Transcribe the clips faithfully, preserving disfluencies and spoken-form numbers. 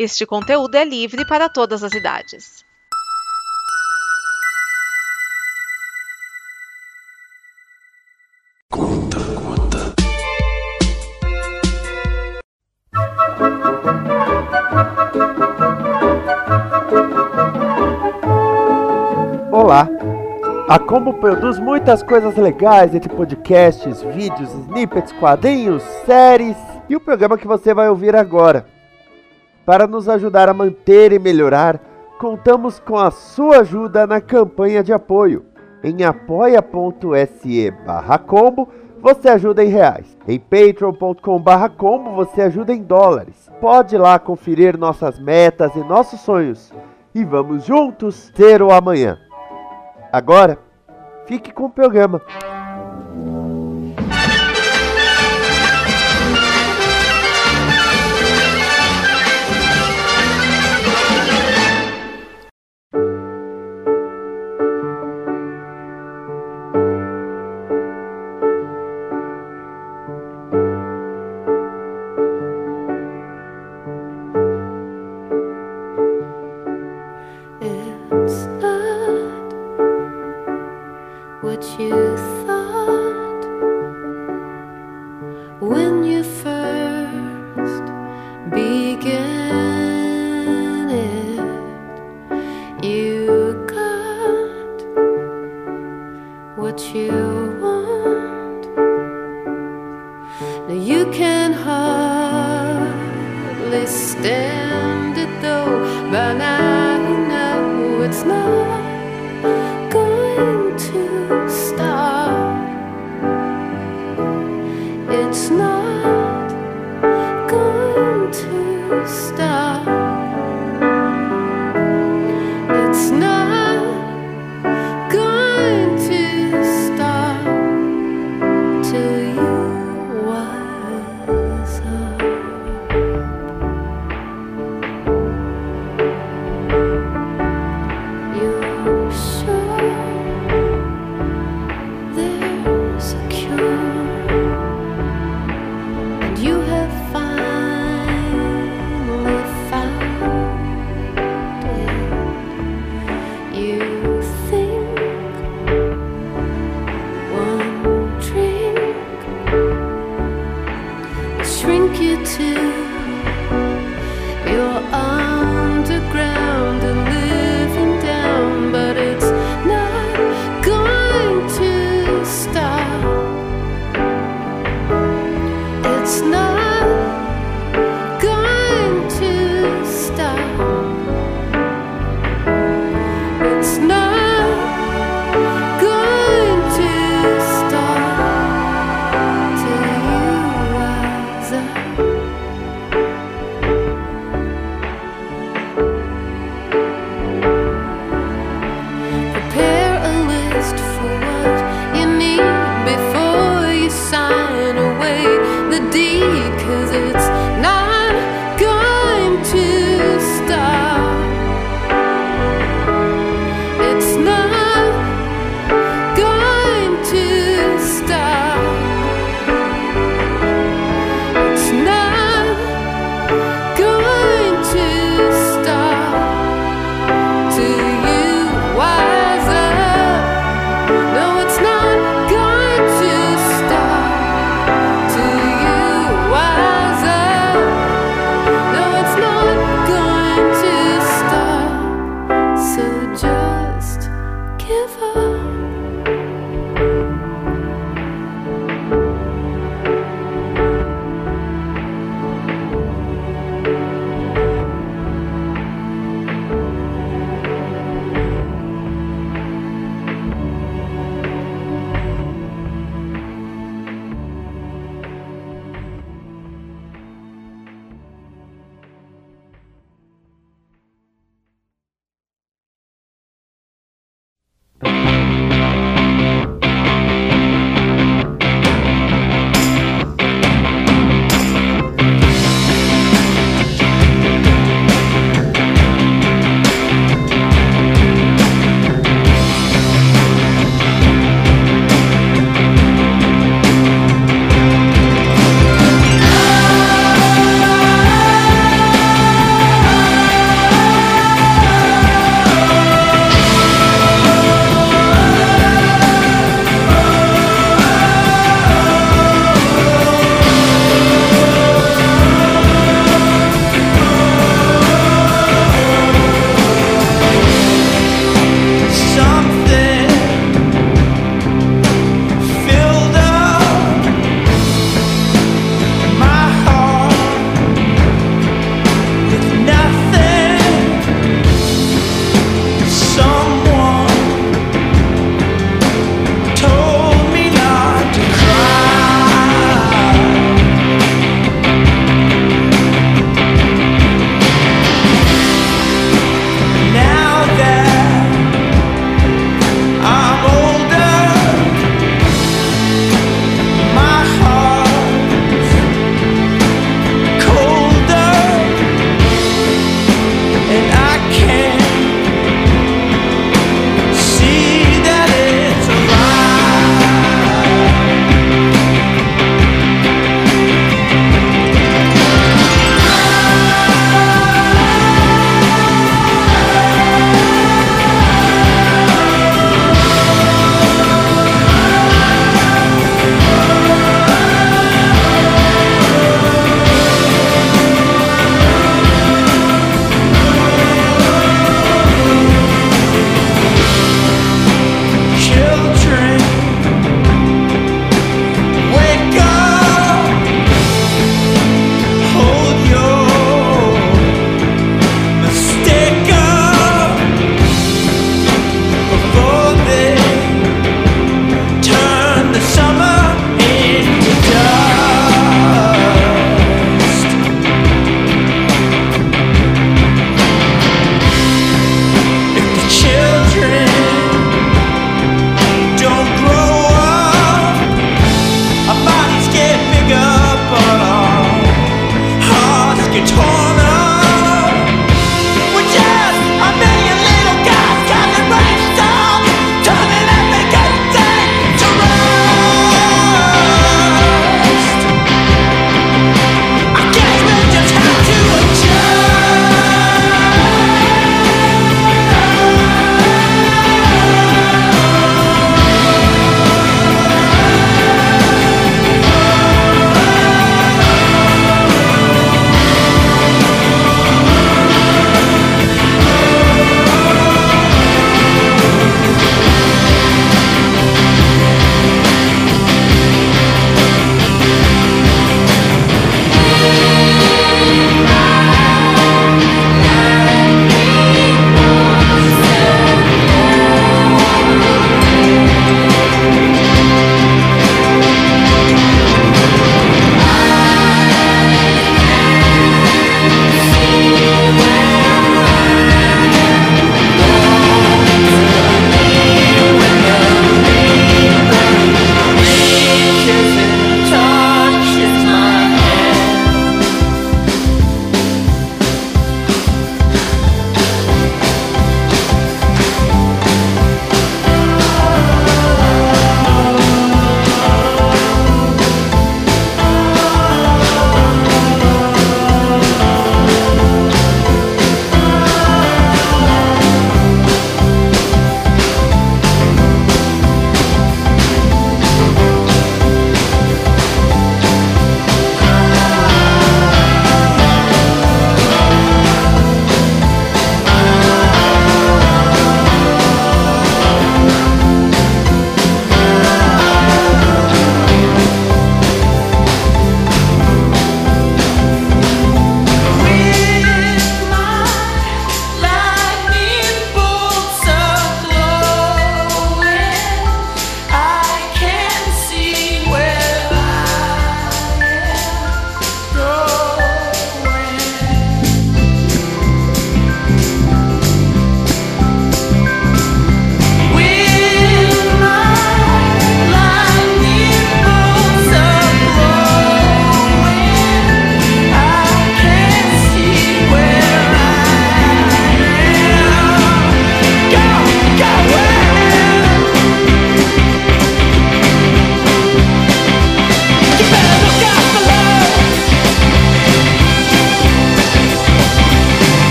Este conteúdo é livre para todas as idades. Conta, conta. Olá! A Combo produz muitas coisas legais, entre podcasts, vídeos, snippets, quadrinhos, séries e o programa que você vai ouvir agora. Para nos ajudar a manter e melhorar, contamos com a sua ajuda na campanha de apoio. Em apoia.se barra combo, você ajuda em reais. Em patreon.com barra combo, você ajuda em dólares. Pode ir lá conferir nossas metas e nossos sonhos. E vamos juntos ter o amanhã. Agora, fique com o programa. It's not what you thought when you first began it. You got what you want. Now you can hardly stand it though. By now you know it's not going to stop. It's not going to stop. It's not going to stop till you wise up. You're sure there's a cure, and you have finally found it. You think one drink will shrink you to your underground and living down, but it's not going to stop. It's not going to stop. It's not going to stop till you rise up.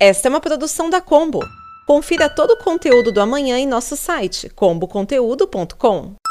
Esta é uma produção da Combo. Confira todo o conteúdo do Amanhã em nosso site combo conteúdo ponto com.